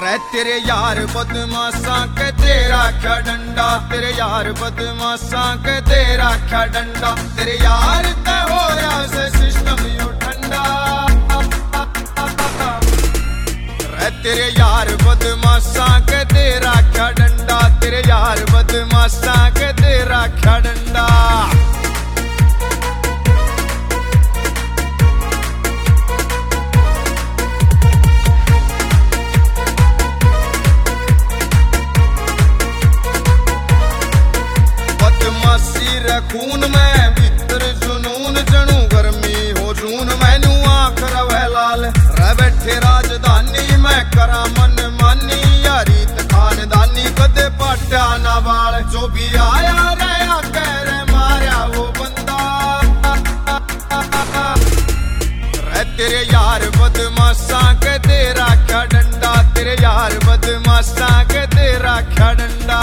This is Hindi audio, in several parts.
रे तेरे यार बदमाशा के तेरा क्या डंडा, तेरे यार बदमाशा के तेरा क्या डंडा, तेरे यार ते हो रहा से सिस्टम यो ठंडा। रे तेरे यार बदमाशा के तेरा क्या डंडा, तेरे यार बदमाशा के तेरा क्या डंडा। खून में भीतर जुनून जनू गर्मी हो जून मैनू आंख रवे लाल रह बैठे राजधानी में करा मन मानी यारीत खानदानी कदे पाट्या ना बाल जो भी आया रहा कह रहे मारा वो बंदा। रह तेरे यार बदमाशा के तेरा क्या डंडा, तेरे यार बदमाशा के तेरा क्या डंडा।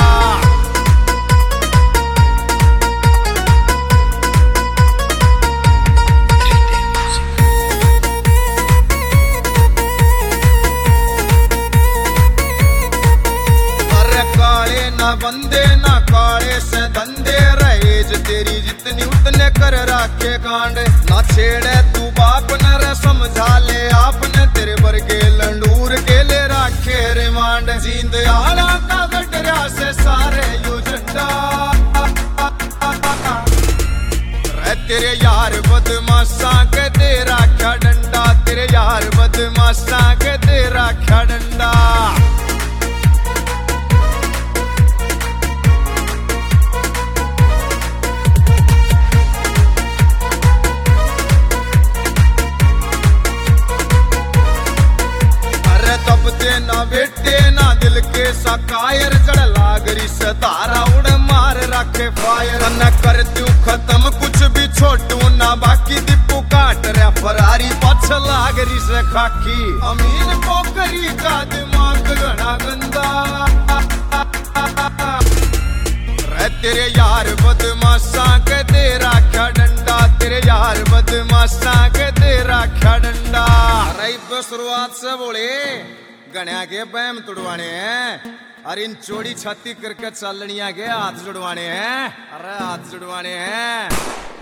ना बंदे ना काले से धंधे रहे तेरी जितनी उतने कर रखे कांड ना छेड़े तू बाप न रे समझा ले आपने तेरे वर्गे लंडूर के ले रखे रिमांड। जींद आला का गडरा से सारे यू झंडा। रे तेरे यार बदमाशा के तेरा क्या डंडा, तेरे यार बदमाशा के तेरा क्या डंडा। ना बेटे ना दिल के सकायर जड़ लागरी से तारा उड़ मार रखे फायर न कर तू खत्म कुछ भी छोटू ना बाकी दीपू काट रहा फरारी पछ लागरी से खाकी। अमीन पोकरी का दिमाग घना गंदा। रे तेरे यार बदमाशा के तेरा क्या डंडा, तेरे यार बदमाशा के तेरा क्या डंडा। अरे शुरुआत से बोले गणिया के बैम तुड़वाने हैं और इन चोड़ी छाती करके चलनिया के हाथ जुड़वाने हैं। अरे हाथ जुड़वाने हैं।